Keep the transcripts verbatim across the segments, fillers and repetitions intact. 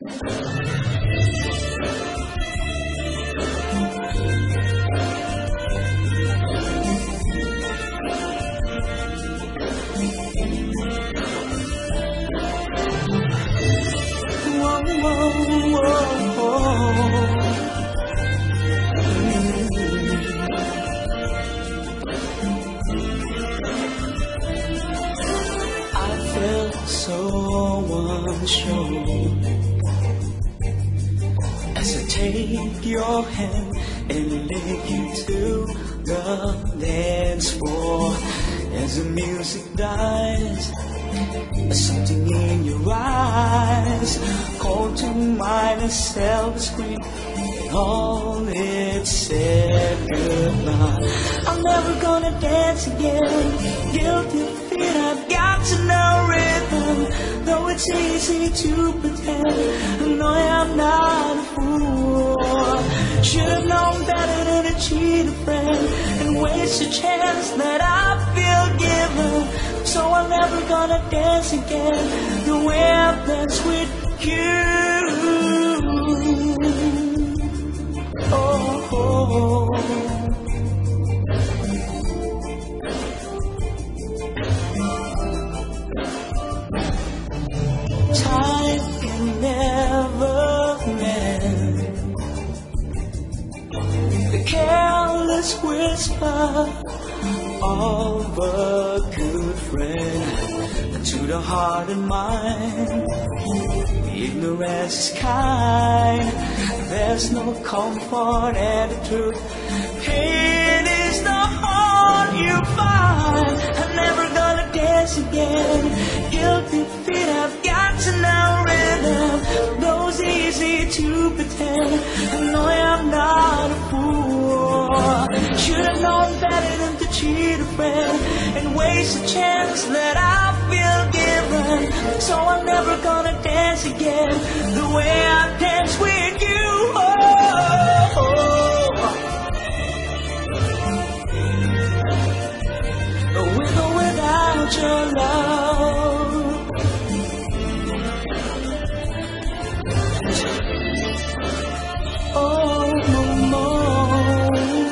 So unsure as I take your hand and lead you to the dance floor. As the music dies, something in your eyes called to mind a self scream, and all it said goodbye. I'm never gonna dance again. Guilty feet, I've got to know rhythm. Though it's easy to pretend, I know I'm not a fool. Should've known better than to cheat a friend and waste a chance that I feel given. So I'm never gonna dance again the way I've danced with you. Oh, oh. Time can never mend the careless whisper of a good friend to the heart and mind. Ignorance is kind. There's no comfort and the truth. Pain is the heart you find. I'm never gonna dance again. Guilty feet, I've got to know rhythm. Though it's easy to pretend, I know I'm not a fool. Should've known better than to cheat a friend and waste a chance that I feel given. So I'm never gonna dance again the way I dance with you. Oh, oh, oh. With or without your love. Oh, no more.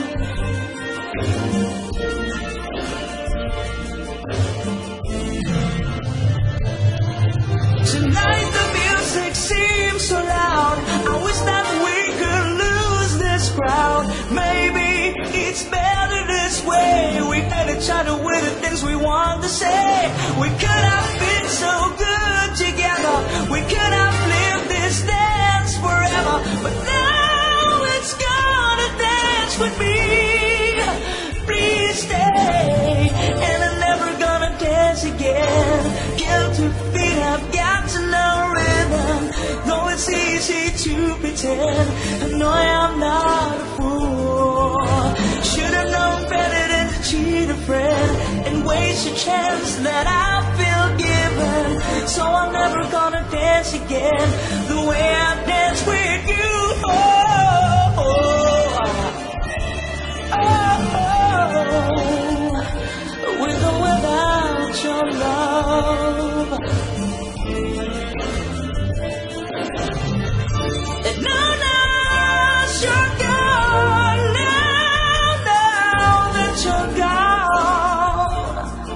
Tonight the music seems so loud. I wish that we could lose this crowd. Maybe it's better this way. We had each other with the things we want to say. We could have been so good together. We could have lived this dance forever. But now it's gonna dance with me. Please stay. And I'm never gonna dance again. Guilty feet, I've got to know rhythm. Though it's easy to pretend, I know I'm not a fool. Should've known better than to cheat a friend and waste a chance that I feel given. So I'm never gonna dance again the way I dance with you. Oh, oh, oh, oh. With or without your love. No, no, you're gone. Now, now that you're gone.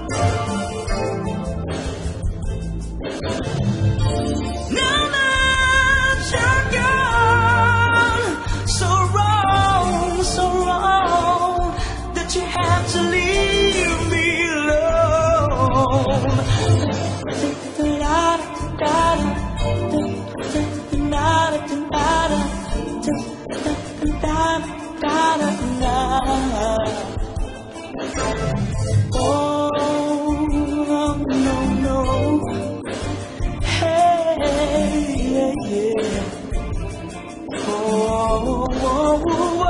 Now that you're gone. So wrong, so wrong that you have to leave me alone. Oh, no, no. Hey, yeah, yeah. Oh, oh, oh, oh,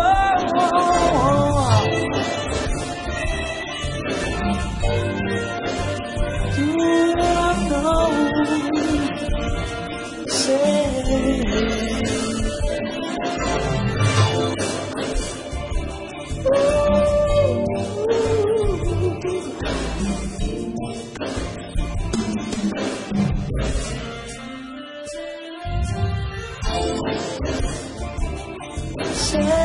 oh. Do I know? Say. Say